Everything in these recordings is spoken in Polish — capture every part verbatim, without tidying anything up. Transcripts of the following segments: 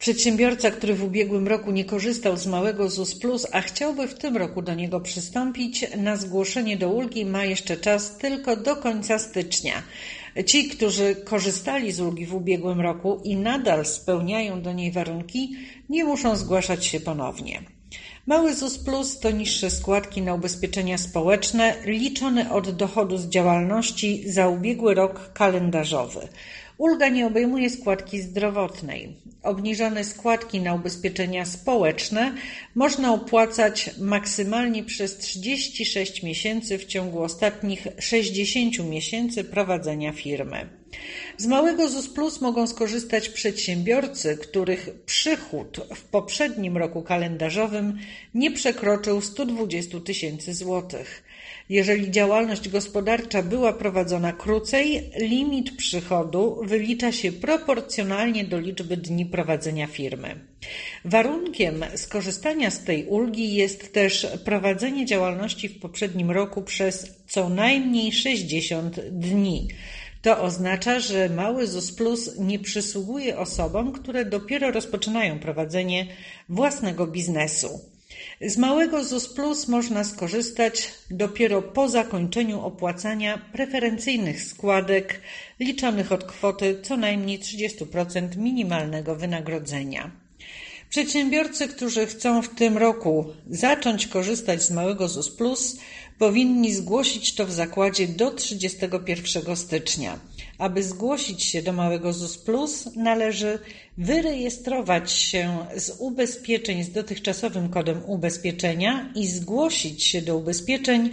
Przedsiębiorca, który w ubiegłym roku nie korzystał z małego ZUS Plus, a chciałby w tym roku do niego przystąpić, na zgłoszenie do ulgi ma jeszcze czas tylko do końca stycznia. Ci, którzy korzystali z ulgi w ubiegłym roku i nadal spełniają do niej warunki, nie muszą zgłaszać się ponownie. Mały ZUS Plus to niższe składki na ubezpieczenia społeczne liczone od dochodu z działalności za ubiegły rok kalendarzowy. Ulga nie obejmuje składki zdrowotnej. Obniżone składki na ubezpieczenia społeczne można opłacać maksymalnie przez trzydzieści sześć miesięcy w ciągu ostatnich sześćdziesięciu miesięcy prowadzenia firmy. Z małego ZUS Plus mogą skorzystać przedsiębiorcy, których przychód w poprzednim roku kalendarzowym nie przekroczył stu dwudziestu tysięcy złotych. Jeżeli działalność gospodarcza była prowadzona krócej, limit przychodu wylicza się proporcjonalnie do liczby dni prowadzenia firmy. Warunkiem skorzystania z tej ulgi jest też prowadzenie działalności w poprzednim roku przez co najmniej sześćdziesiąt dni. To oznacza, że mały ZUS Plus nie przysługuje osobom, które dopiero rozpoczynają prowadzenie własnego biznesu. Z małego ZUS Plus można skorzystać dopiero po zakończeniu opłacania preferencyjnych składek liczonych od kwoty co najmniej trzydzieści procent minimalnego wynagrodzenia. Przedsiębiorcy, którzy chcą w tym roku zacząć korzystać z małego ZUS Plus, powinni zgłosić to w zakładzie do trzydziestego pierwszego stycznia. Aby zgłosić się do małego ZUS Plus, należy wyrejestrować się z ubezpieczeń z dotychczasowym kodem ubezpieczenia i zgłosić się do ubezpieczeń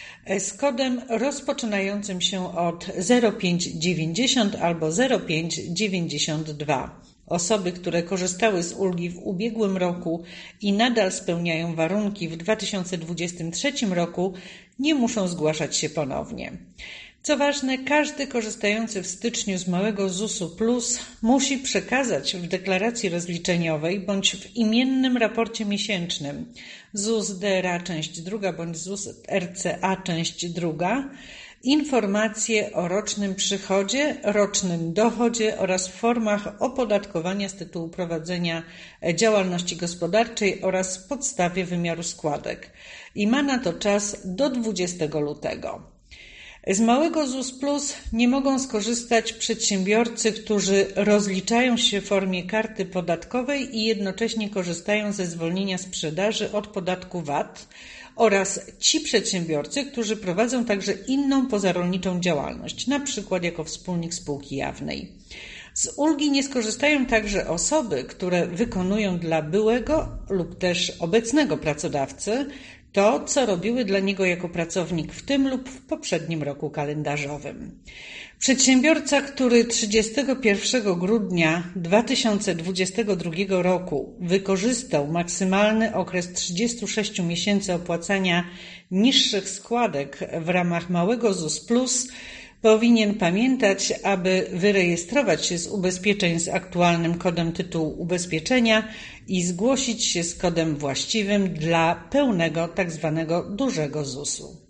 z kodem rozpoczynającym się od zero pięć dziewięćdziesiąt albo zero pięć dziewięćdziesiąt dwa. Osoby, które korzystały z ulgi w ubiegłym roku i nadal spełniają warunki w dwa tysiące dwudziestym trzecim roku, nie muszą zgłaszać się ponownie. Co ważne, każdy korzystający w styczniu z małego ZUS-u Plus musi przekazać w deklaracji rozliczeniowej bądź w imiennym raporcie miesięcznym ZUS D R A część druga bądź ZUS R C A część druga informacje o rocznym przychodzie, rocznym dochodzie oraz formach opodatkowania z tytułu prowadzenia działalności gospodarczej oraz podstawie wymiaru składek. I ma na to czas do dwudziestego lutego. Z małego ZUS Plus nie mogą skorzystać przedsiębiorcy, którzy rozliczają się w formie karty podatkowej i jednocześnie korzystają ze zwolnienia sprzedaży od podatku V A T oraz ci przedsiębiorcy, którzy prowadzą także inną pozarolniczą działalność, na przykład jako wspólnik spółki jawnej. Z ulgi nie skorzystają także osoby, które wykonują dla byłego lub też obecnego pracodawcy to, co robiły dla niego jako pracownik w tym lub w poprzednim roku kalendarzowym. Przedsiębiorca, który trzydziestego pierwszego grudnia dwa tysiące dwudziestego drugiego roku wykorzystał maksymalny okres trzydziestu sześciu miesięcy opłacania niższych składek w ramach małego ZUS Plus, powinien pamiętać, aby wyrejestrować się z ubezpieczeń z aktualnym kodem tytułu ubezpieczenia i zgłosić się z kodem właściwym dla pełnego tzw. dużego zusu.